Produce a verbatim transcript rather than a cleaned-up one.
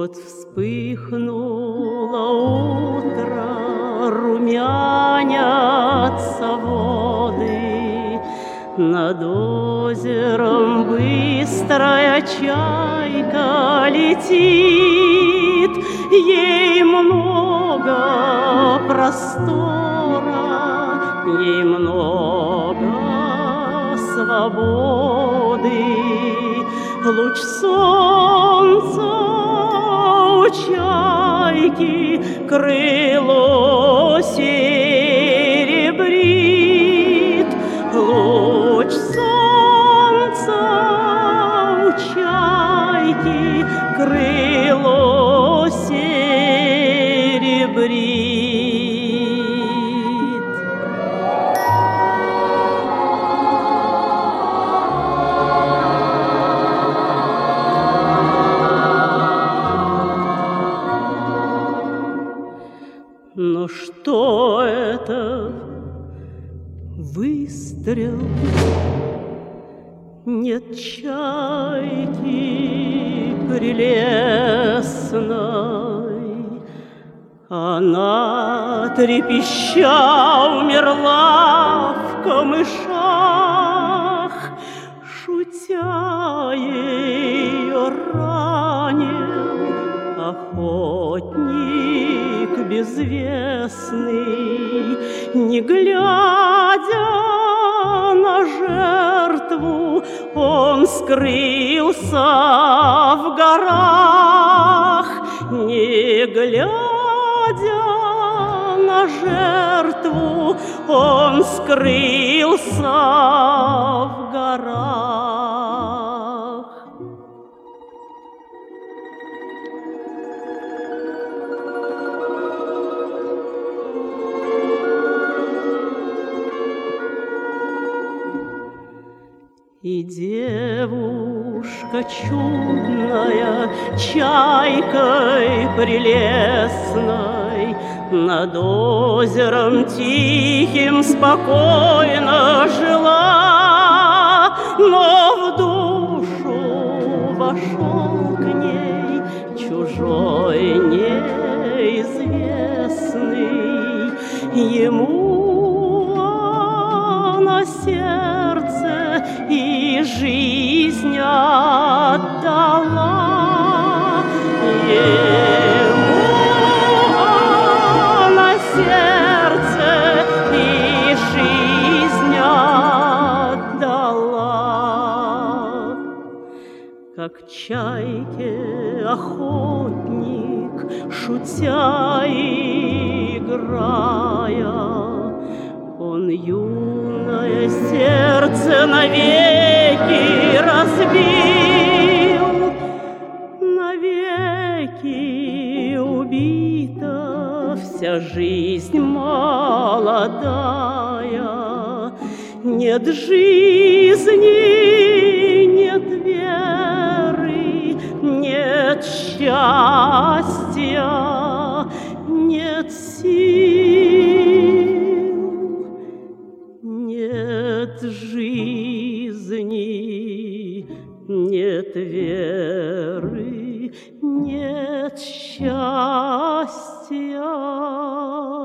Вот вспыхнуло утро, румянятся воды, над озером быстрая чайка летит, ей много простора, ей много свободы. Луч солнца у чайки крыло серебрит. Луч солнца у чайки крыло серебрит. Но что это? Выстрел? Нет чайки прелестной. Она, трепеща, умерла в камышах. Шутя ее ранил охотник безвестный, не глядя на жертву, он скрылся в горах. Не глядя на жертву, он скрылся в горах. И девушка чудная, чайкой прелестной, над озером тихим спокойно жила, но в душу вошел к ней чужой неизвестный. Ему она сердце и жизнь отдала. Ему она сердце и жизнь отдала. Как чайке охотник, шутя и играя, он юное сердце навеки разбил, навеки убита вся жизнь молодая. Нет жизни, нет веры, нет счастья, нет сил, нет жизни, нет веры, нет счастья.